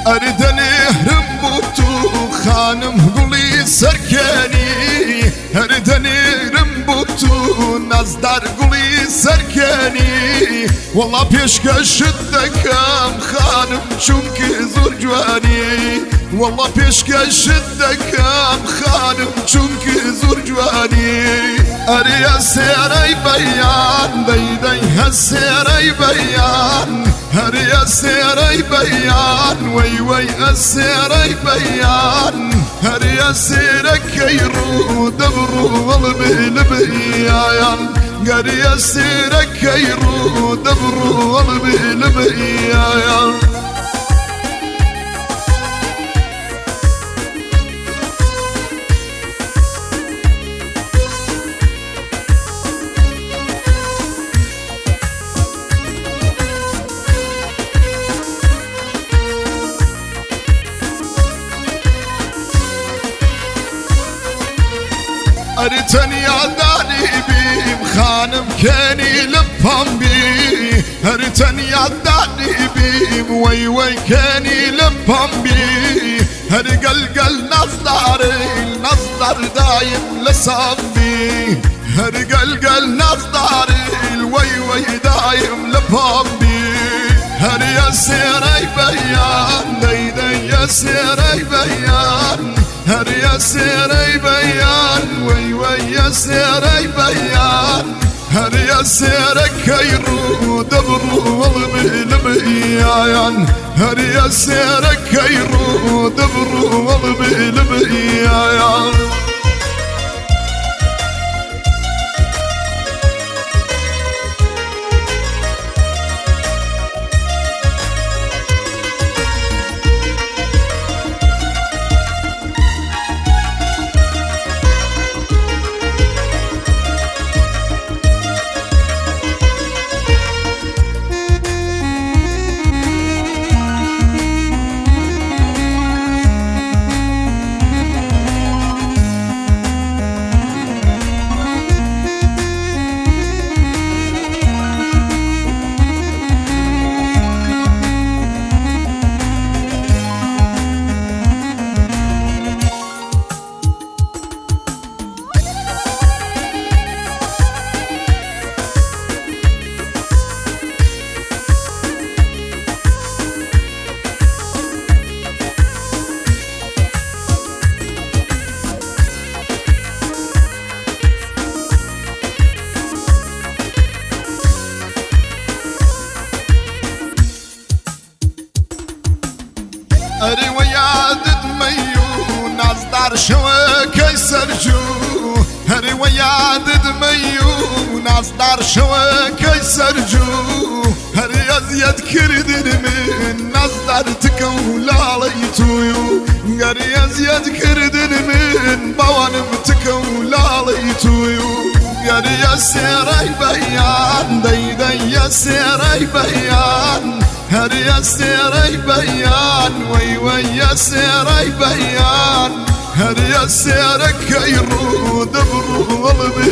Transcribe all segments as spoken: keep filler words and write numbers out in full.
أردنهرم بوتو خانم قولي سركاني أردنهرم بوتو نزدار قولي سركاني والله بيشكش الدكام خانم شونك زور جواني والله بيشكش الدكام خانم شونك زور جواني أري السيري بيان دي دي هالسيري بيان هري السيري بيان وي وي السيري بيان هري السيري كيرو دبرو والبي لبيان قري السيري كيرو دبرو والبي لبيان أرتني عداني بيم خانم كاني لبهم بي أرتني عداني بيم وي وي كاني لبهم بي هر قلقل نصداري النصدر دايم لصبي هر قلقل نصداري الوي وي دايم لبهم بي هر يسيري بيان دي دي يسيري بيان هر يسيري بيان وي وي يسيري بيان هر يسيري كيرو دبرو والبي لبيان هر يسيري كيرو دبرو والبي لبيان أري ويادد ميو نازدار شوى كيسر جو أري ويادد ميو نازدار شوى كيسر جو أري أزيد كردن من نازدار تكولا ليتويو أري أزيد كردن من بوانم تكولا ليتويو أري يسيري بيان دي دي يسيري بيان هر يسيري بيان وي وي يسيري بيان هر يسيري كيرو دبرو والبي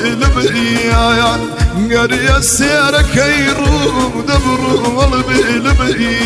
لبيان هر يسيري كيرو دبرو والبي لبيان